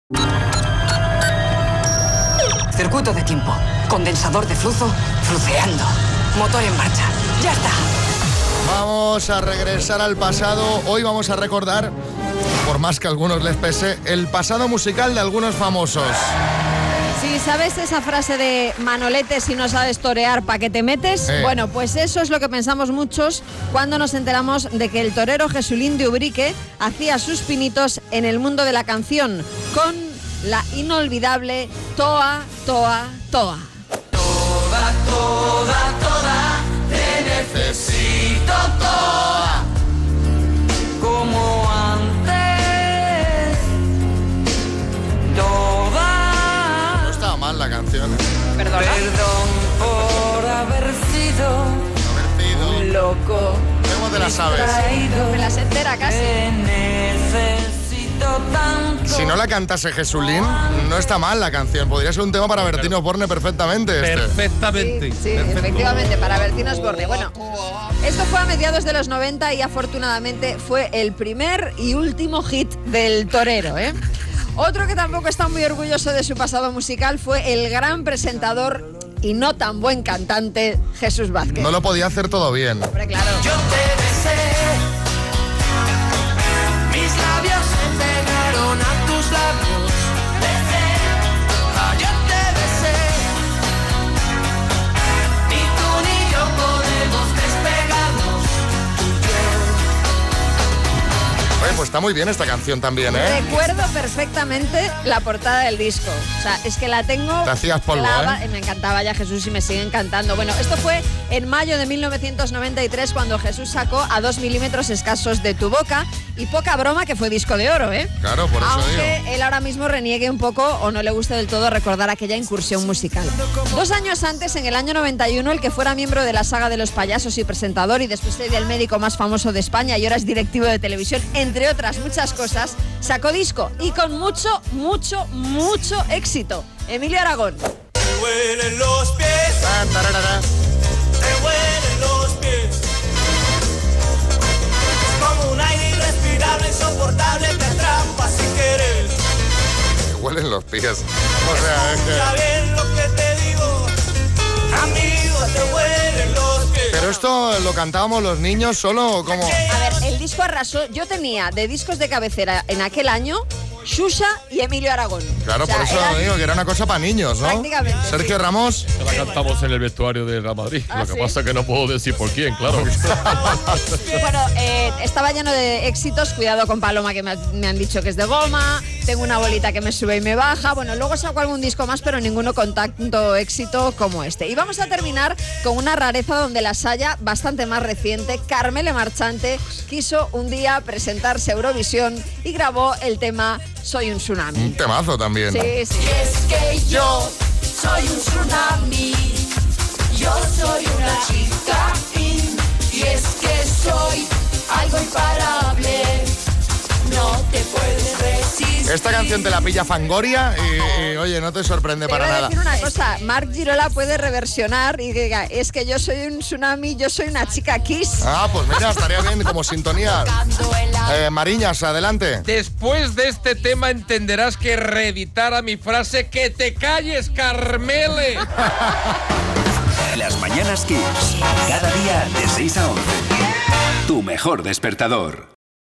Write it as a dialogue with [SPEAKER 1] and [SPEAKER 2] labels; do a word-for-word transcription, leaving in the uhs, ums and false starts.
[SPEAKER 1] Circuito de tiempo. Condensador de flujo, fluceando. Motor en marcha. ¡Ya está!
[SPEAKER 2] Vamos a regresar al pasado. Hoy vamos a recordar, por más que a algunos les pese, el pasado musical de algunos famosos.
[SPEAKER 3] Sí, ¿sabes esa frase de Manolete, si no sabes torear, ¿pa' qué te metes?
[SPEAKER 2] Eh.
[SPEAKER 3] Bueno, pues eso es lo que pensamos muchos cuando nos enteramos de que el torero Jesulín de Ubrique hacía sus pinitos en el mundo de la canción con la inolvidable Toa, Toa, Toa.
[SPEAKER 4] Toda, toda, toda, te necesito toda, como antes, toda.
[SPEAKER 2] No estaba mal la canción. ¿eh?
[SPEAKER 3] Perdona.
[SPEAKER 4] Perdón por haber sido
[SPEAKER 2] Haber sido.
[SPEAKER 4] un loco.
[SPEAKER 2] ¿Cómo te la sabes?
[SPEAKER 4] distraído.
[SPEAKER 3] Me las entera casi.
[SPEAKER 4] Te necesito tanto.
[SPEAKER 2] Si no la cantase Jesulín, no está mal la canción. Podría ser un tema para Bertino Borne perfectamente. Este.
[SPEAKER 5] Perfectamente.
[SPEAKER 3] Sí, sí,
[SPEAKER 5] Perfecto.
[SPEAKER 3] efectivamente, para Bertino Osborne. Bueno, esto fue a mediados de los noventa y afortunadamente fue el primer y último hit del torero, ¿eh? Otro que tampoco está muy orgulloso de su pasado musical fue el gran presentador y no tan buen cantante Jesús Vázquez.
[SPEAKER 2] No lo podía hacer todo bien.
[SPEAKER 3] Hombre, claro.
[SPEAKER 4] Yo te besé, mis labios se pegaron a tus labios. Besé, ah, yo te besé, ni tú ni yo podemos despegarnos.
[SPEAKER 2] Oye, pues está muy bien esta canción también, ¿eh?
[SPEAKER 3] Recuerdo perfectamente la portada del disco. O sea, es que la tengo...
[SPEAKER 2] Te hacías polvo,
[SPEAKER 3] clava-
[SPEAKER 2] ¿eh?
[SPEAKER 3] Me encantaba ya Jesús y me sigue encantando. Bueno, esto fue en mayo de mil novecientos noventa y tres cuando Jesús sacó A dos milímetros escasos de tu boca. Y poca broma que fue disco de oro, ¿eh?
[SPEAKER 2] Claro, por eso
[SPEAKER 3] Aunque
[SPEAKER 2] digo.
[SPEAKER 3] él ahora mismo reniegue un poco o no le guste del todo recordar aquella incursión musical. Dos años antes, en el año noventa y uno, el que fuera miembro de la saga de los payasos y presentador y después sería el médico más famoso de España y ahora es directivo de televisión, entre otras muchas cosas, sacó disco y con mucho, mucho, mucho éxito. Emilio Aragón.
[SPEAKER 6] Te huelen los pies,
[SPEAKER 2] Tan, tararara.
[SPEAKER 6] te huelen los pies. Como un aire irrespirable, insoportable, te atrapa sin querer.
[SPEAKER 2] Me huelen los pies. O sea, es
[SPEAKER 6] Escucha
[SPEAKER 2] que...
[SPEAKER 6] bien lo que te digo, amigo, te huelen los pies.
[SPEAKER 2] Pero esto lo cantábamos los niños solo, como...
[SPEAKER 3] A ver, el disco arrasó. Yo tenía de discos de cabecera en aquel año Xuxa y Emilio Aragón.
[SPEAKER 2] Claro,
[SPEAKER 3] O sea,
[SPEAKER 2] por eso
[SPEAKER 3] eran-
[SPEAKER 2] digo que era una cosa para niños, ¿no?
[SPEAKER 3] Prácticamente,
[SPEAKER 2] Sergio
[SPEAKER 3] sí.
[SPEAKER 2] Ramos.
[SPEAKER 5] La cantamos en el vestuario de Real Madrid.
[SPEAKER 3] Ah,
[SPEAKER 5] Lo que
[SPEAKER 3] ¿sí?
[SPEAKER 5] pasa es que no puedo decir por quién, claro.
[SPEAKER 3] Bueno, eh, estaba lleno de éxitos. Cuidado con Paloma, que me, ha- me han dicho que es de goma. Tengo una bolita que me sube y me baja. Bueno, luego sacó algún disco más, pero ninguno con tanto éxito como este. Y vamos a terminar con una rareza donde la Saya, bastante más reciente, Carmele Marchante, quiso un día presentarse a Eurovisión y grabó el tema Soy un tsunami.
[SPEAKER 2] Un temazo también.
[SPEAKER 3] Sí, sí.
[SPEAKER 4] Y es que yo soy un tsunami, yo soy una chica fin, y es que soy algo imparable, no te puedes resistir.
[SPEAKER 2] Esta canción te la pilla Fangoria y, y, oye, no te sorprende
[SPEAKER 3] Te
[SPEAKER 2] para
[SPEAKER 3] iba a
[SPEAKER 2] nada.
[SPEAKER 3] decir una cosa, Marc Girola puede reversionar y diga, es que yo soy un tsunami, yo soy una chica Kiss.
[SPEAKER 2] Ah, pues mira, estaría bien como sintonía. Eh, Mariñas, adelante.
[SPEAKER 5] Después de este tema entenderás que reeditara mi frase "que te calles, Carmele".
[SPEAKER 7] Las Mañanas Kiss. Cada día de seis a once. Tu mejor despertador.